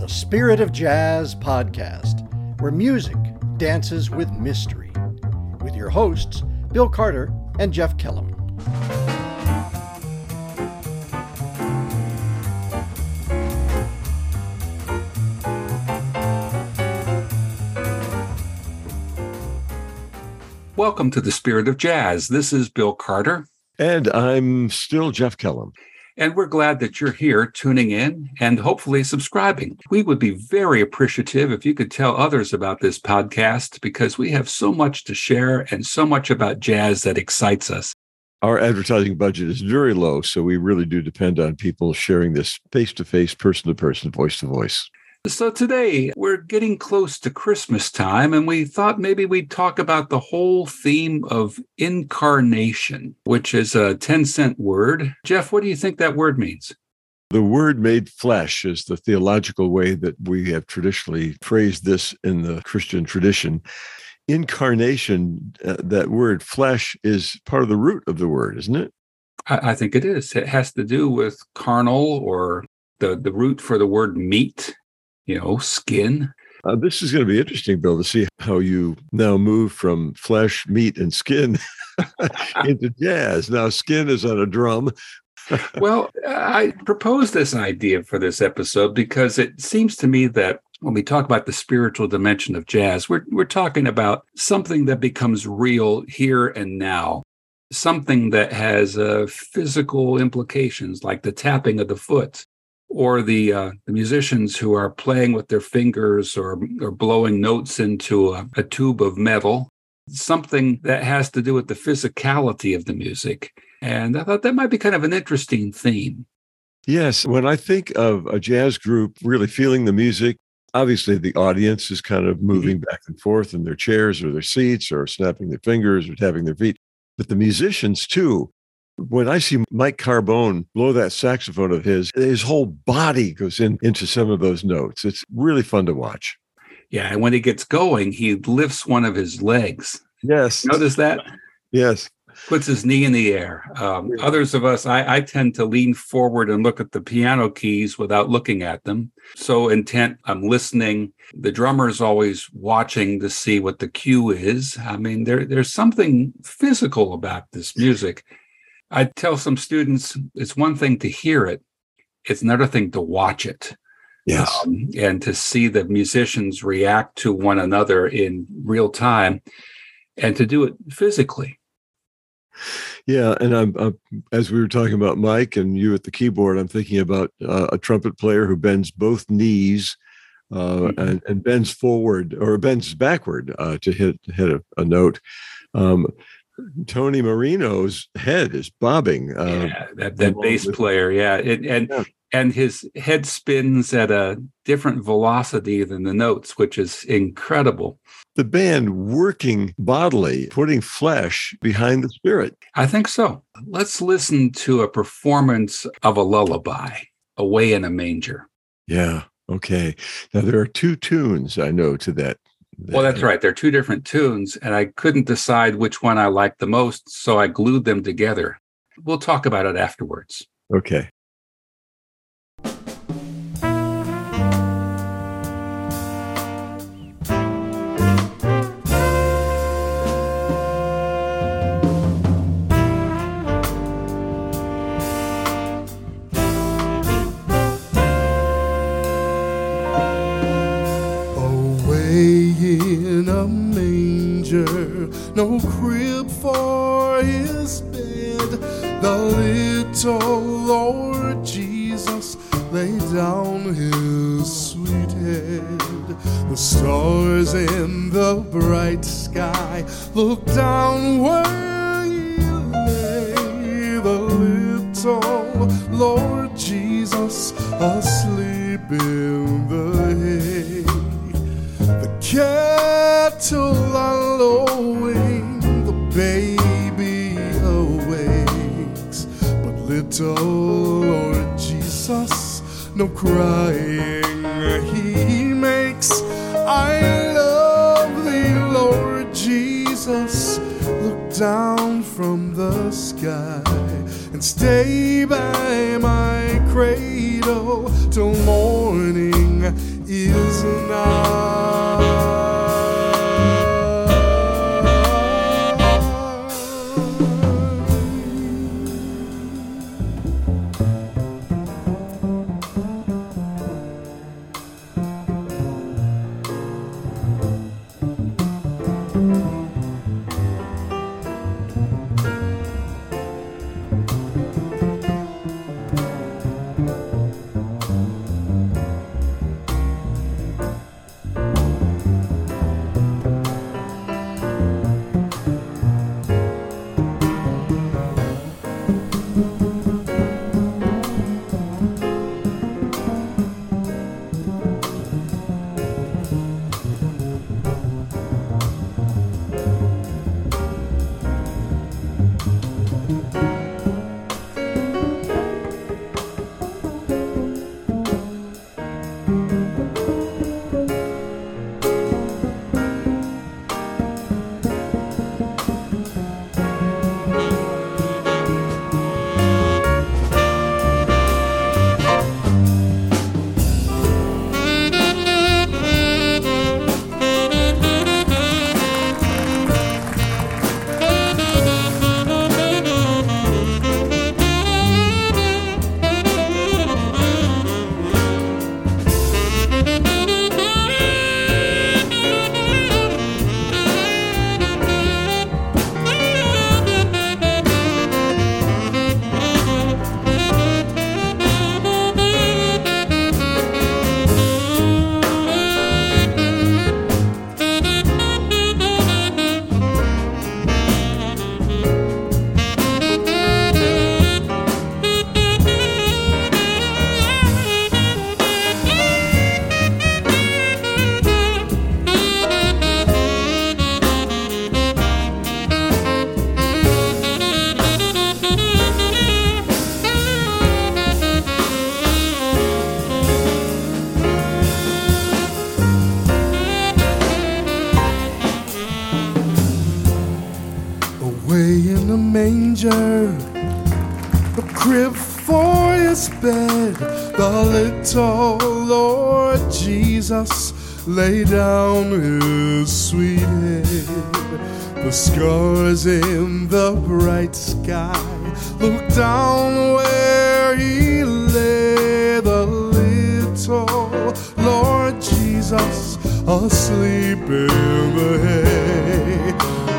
the Spirit of Jazz podcast, where music dances with mystery, with your hosts, Bill Carter and Jeff Kellum. Welcome to the Spirit of Jazz. This is Bill Carter. And I'm still Jeff Kellum. And we're glad that you're here tuning in and hopefully subscribing. We would be very appreciative if you could tell others about this podcast because we have so much to share and so much about jazz that excites us. Our advertising budget is very low, so we really do depend on people sharing this face-to-face, person-to-person, voice-to-voice. So today we're getting close to Christmas time, and we thought maybe we'd talk about the whole theme of incarnation, which is a 10-cent word. Jeff, what do you think that word means? The word made flesh is the theological way that we have traditionally phrased this in the Christian tradition. Incarnation, that word flesh, is part of the root of the word, isn't it? I think it is. It has to do with carnal, or the root for the word meat. Skin. This is going to be interesting, Bill, to see how you now move from flesh, meat, and skin into jazz. Now, skin is on a drum. Well, I proposed this idea for this episode because it seems to me that when we talk about the spiritual dimension of jazz, we're talking about something that becomes real here and now, something that has physical implications, like the tapping of the foot, or the musicians who are playing with their fingers or blowing notes into a tube of metal, something that has to do with the physicality of the music. And I thought that might be kind of an interesting theme. Yes, when I think of a jazz group really feeling the music, obviously the audience is kind of moving back and forth in their chairs or their seats or snapping their fingers or tapping their feet. But the musicians, too. When I see Mike Carbone blow that saxophone of his whole body goes into some of those notes. It's really fun to watch. Yeah, and when he gets going, he lifts one of his legs. Yes. Notice that? Yes. Puts his knee in the air. Others of us, I tend to lean forward and look at the piano keys without looking at them. So intent, I'm listening. The drummer's always watching to see what the cue is. I mean, there's something physical about this music. I tell some students it's one thing to hear it, it's another thing to watch it. Yes. And to see the musicians react to one another in real time and to do it physically. Yeah. And I'm as we were talking about Mike and you at the keyboard, I'm thinking about a trumpet player who bends both knees and bends forward or bends backward to hit a note. Tony Marino's head is bobbing. That bass player, and his head spins at a different velocity than the notes, which is incredible. The band working bodily, putting flesh behind the spirit. I think so. Let's listen to a performance of a lullaby, Away in a Manger. Yeah, okay. Now, there are two tunes I know to that. Well, that's right. They're two different tunes, and I couldn't decide which one I liked the most, so I glued them together. We'll talk about it afterwards. Okay. No crib for his bed, the little Lord Jesus laid down his sweet head. The stars in the bright sky looked down where he lay, the little Lord Jesus asleep in the hay. The cattle are lowing, the baby awakes, but little Lord Jesus no crying he makes. I love thee, Lord Jesus, look down from the sky and stay by my cradle cradle till morning is nigh. Manger, a crib for his bed, the little Lord Jesus lay down his sweet head. The scars in the bright sky look down where he lay, the little Lord Jesus asleep in the hay.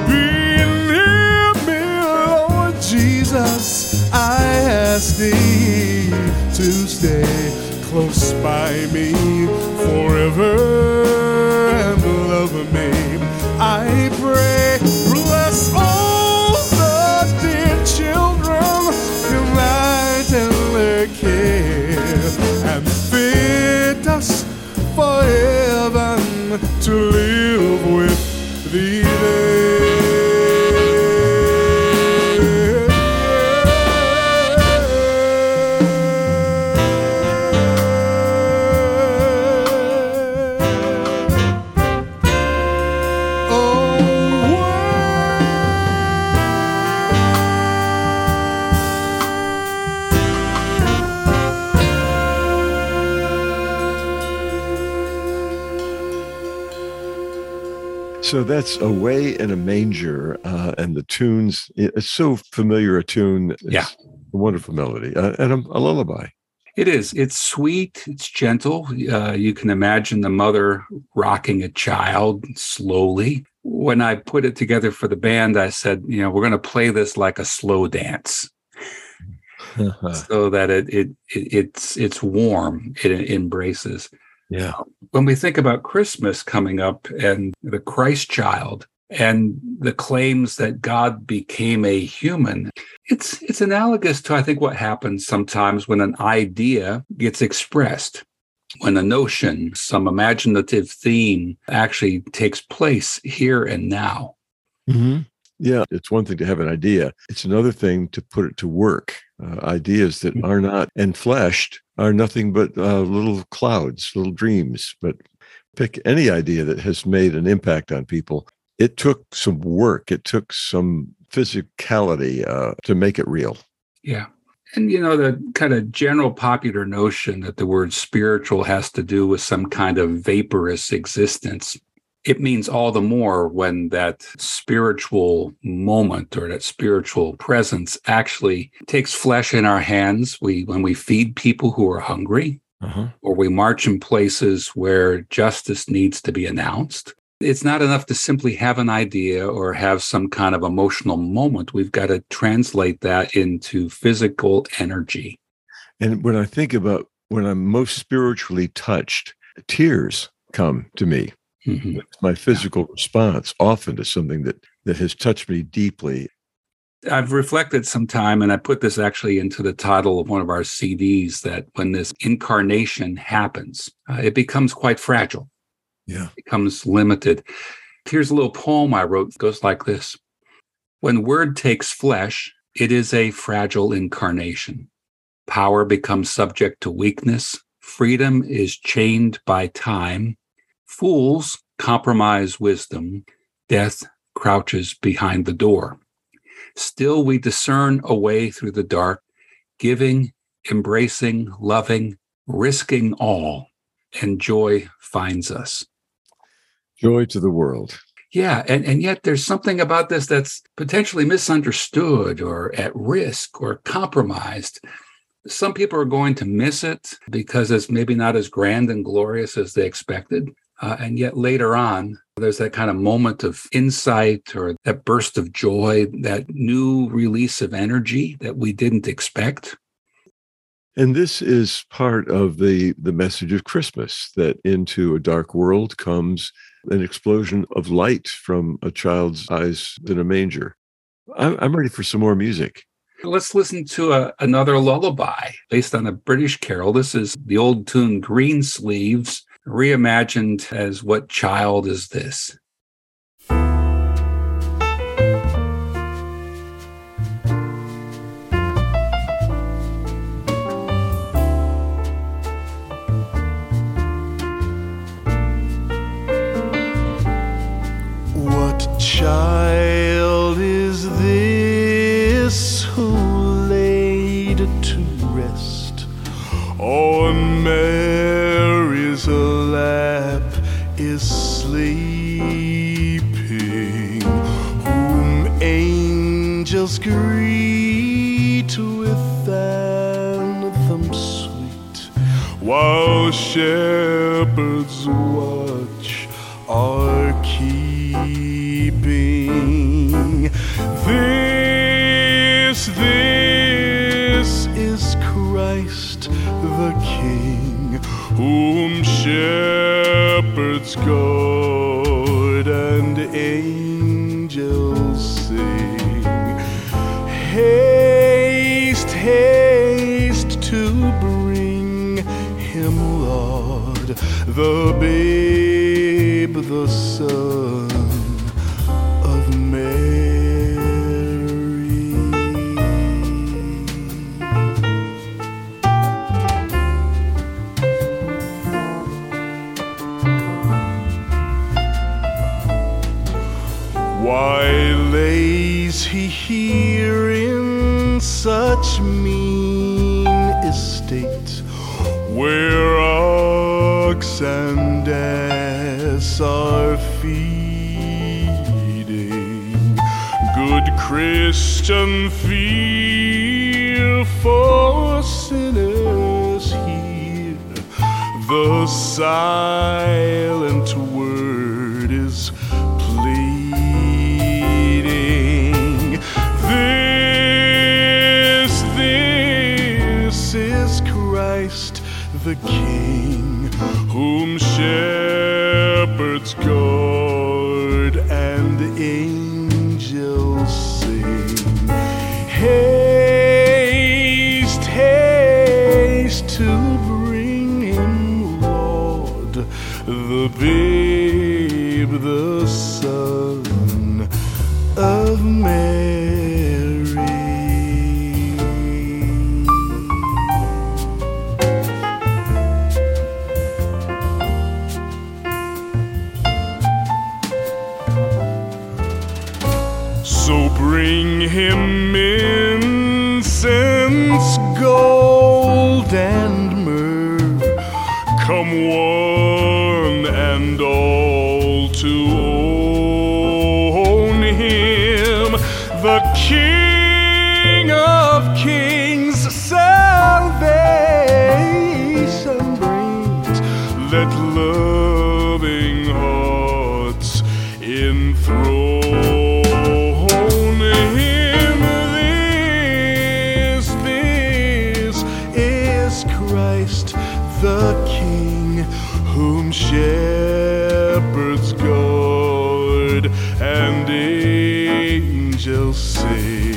Jesus, I ask thee to stay close by me forever and love me. I pray, bless all the dear children in thy tender care, and fit us for heaven to live with thee there. So that's Away in a Manger, and the tunes, it's so familiar a tune. It's Yeah. a wonderful melody, and a lullaby. It is. It's sweet. It's gentle. You can imagine the mother rocking a child slowly. When I put it together for the band, I said, we're going to play this like a slow dance, so that it's warm. It embraces. Yeah. When we think about Christmas coming up and the Christ child and the claims that God became a human, it's analogous to, I think, what happens sometimes when an idea gets expressed, when a notion, some imaginative theme actually takes place here and now. Mm-hmm. Yeah, it's one thing to have an idea. It's another thing to put it to work. Ideas that are not enfleshed are nothing but little clouds, little dreams. But pick any idea that has made an impact on people. It took some work. It took some physicality to make it real. Yeah. And, the kind of general popular notion that the word spiritual has to do with some kind of vaporous existence, it means all the more when that spiritual moment or that spiritual presence actually takes flesh in our hands. When we feed people who are hungry, or we march in places where justice needs to be announced. It's not enough to simply have an idea or have some kind of emotional moment. We've got to translate that into physical energy. And when I think about when I'm most spiritually touched, tears come to me. Mm-hmm. It's my physical response often to something that has touched me deeply. I've reflected some time, and I put this actually into the title of one of our CDs, that when this incarnation happens, it becomes quite fragile. Yeah. It becomes limited. Here's a little poem I wrote. It goes like this. When word takes flesh, it is a fragile incarnation. Power becomes subject to weakness. Freedom is chained by time. Fools compromise wisdom. Death crouches behind the door. Still we discern a way through the dark, giving, embracing, loving, risking all, and joy finds us. Joy to the world. Yeah, and yet there's something about this that's potentially misunderstood or at risk or compromised. Some people are going to miss it because it's maybe not as grand and glorious as they expected. And yet later on, there's that kind of moment of insight or that burst of joy, that new release of energy that we didn't expect. And this is part of the message of Christmas, that into a dark world comes an explosion of light from a child's eyes in a manger. I'm ready for some more music. Let's listen to another lullaby based on a British carol. This is the old tune Greensleeves, reimagined as What Child Is This? Child is this who laid to rest on Mary's lap is sleeping, whom angels greet with anthem sweet, while shepherds watch are keeping. This is Christ the King, whom shepherds guard and angels sing. Haste, haste to bring him, Lord, the babe, the Son of Mary. Why lays he here in such mean estate, where ox and ass are feeding? Good Christian, fear for sinners here. The silent word is pleading. This is Christ the King, whom shepherds guard and angels sing. Haste, haste to bring him, Lord, the babe, the Son of Mary. So bring him incense King of Kings, salvation brings. Let loving hearts enthrone him. This is Christ the King, whom shepherds guard and angels sing.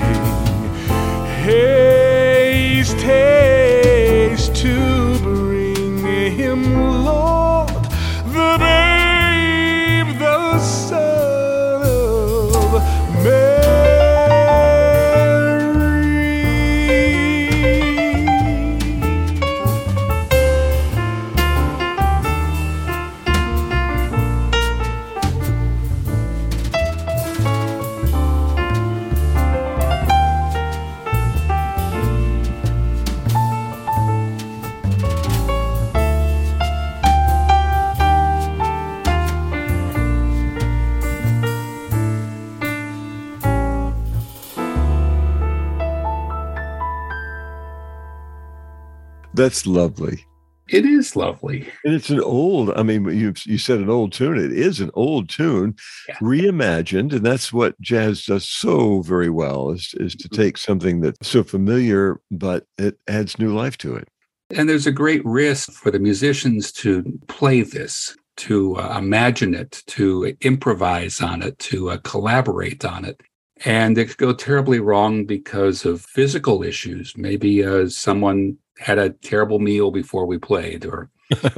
Haste, haste to bring him, Lord, the babe, the Son of Mary. That's lovely. It is lovely. And it's an old, I mean, you said an old tune. It is an old tune, reimagined. And that's what jazz does so very well, is to take something that's so familiar, but it adds new life to it. And there's a great risk for the musicians to play this, to imagine it, to improvise on it, to collaborate on it. And it could go terribly wrong because of physical issues. Maybe someone had a terrible meal before we played, or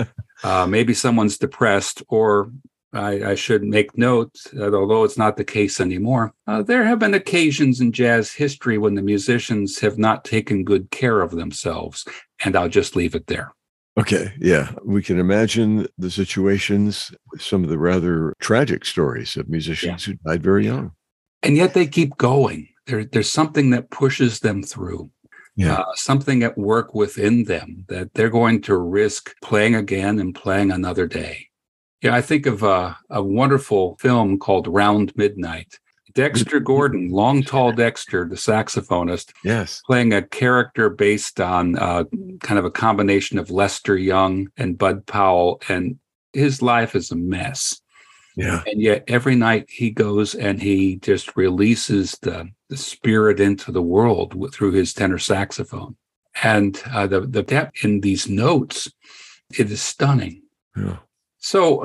maybe someone's depressed, or I should make note that although it's not the case anymore, there have been occasions in jazz history when the musicians have not taken good care of themselves, and I'll just leave it there. Okay, yeah. We can imagine the situations with some of the rather tragic stories of musicians who died very young. And yet they keep going. There's something that pushes them through. Something at work within them that they're going to risk playing again and playing another day. Yeah, I think of a wonderful film called Round Midnight. Dexter Gordon, long, tall Dexter, the saxophonist, playing a character based on kind of a combination of Lester Young and Bud Powell, and his life is a mess. Yeah. And yet every night he goes and he just releases the spirit into the world through his tenor saxophone. And the depth in these notes, it is stunning. Yeah. So,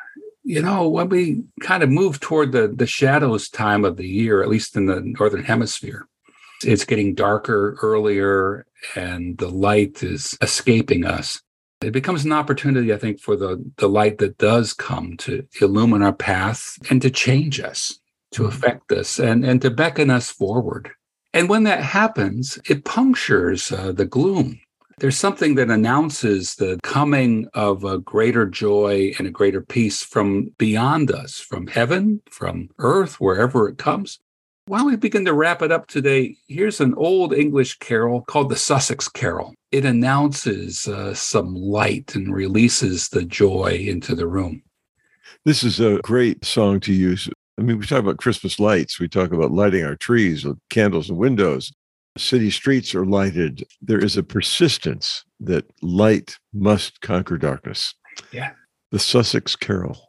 when we kind of move toward the shadows time of the year, at least in the Northern Hemisphere, it's getting darker earlier and the light is escaping us. It becomes an opportunity, I think, for the light that does come to illumine our path and to change us, to affect us, and to beckon us forward. And when that happens, it punctures the gloom. There's something that announces the coming of a greater joy and a greater peace from beyond us, from heaven, from earth, wherever it comes. While we begin to wrap it up today, here's an old English carol called the Sussex Carol. It announces some light and releases the joy into the room. This is a great song to use. I mean, we talk about Christmas lights. We talk about lighting our trees with candles and windows. City streets are lighted. There is a persistence that light must conquer darkness. Yeah. The Sussex Carol.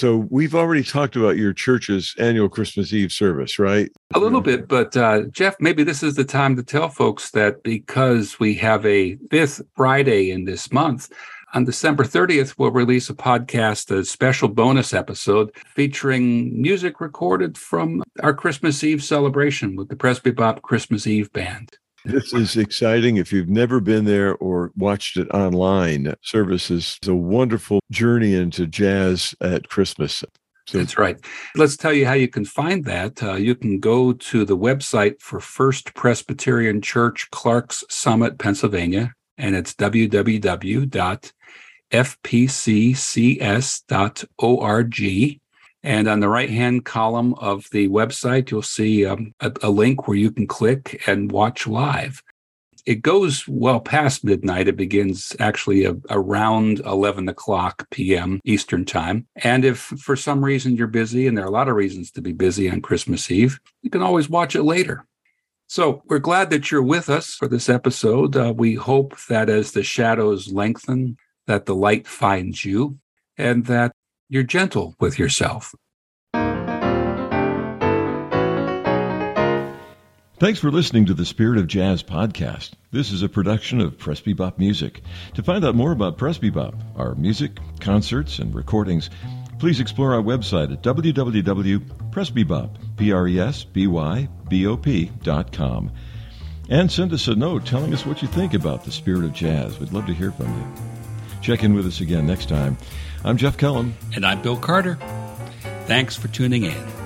So we've already talked about your church's annual Christmas Eve service, right? A little bit, but Jeff, maybe this is the time to tell folks that because we have a fifth Friday in this month, on December 30th, we'll release a podcast, a special bonus episode featuring music recorded from our Christmas Eve celebration with the Presby Bop Christmas Eve Band. This is exciting. If you've never been there or watched it online, service is a wonderful journey into jazz at Christmas. So, that's right. Let's tell you how you can find that. You can go to the website for First Presbyterian Church, Clarks Summit, Pennsylvania, and it's www.fpccs.org. And on the right-hand column of the website, you'll see a link where you can click and watch live. It goes well past midnight. It begins actually around 11 o'clock p.m. Eastern Time. And if for some reason you're busy, and there are a lot of reasons to be busy on Christmas Eve, you can always watch it later. So we're glad that you're with us for this episode. We hope that as the shadows lengthen, that the light finds you, and that you're gentle with yourself. Thanks for listening to the Spirit of Jazz podcast. This is a production of Presby Bop Music. To find out more about Presby Bop, our music, concerts, and recordings, please explore our website at www.presbybop.com. And send us a note telling us what you think about the Spirit of Jazz. We'd love to hear from you. Check in with us again next time. I'm Jeff Kellum. And I'm Bill Carter. Thanks for tuning in.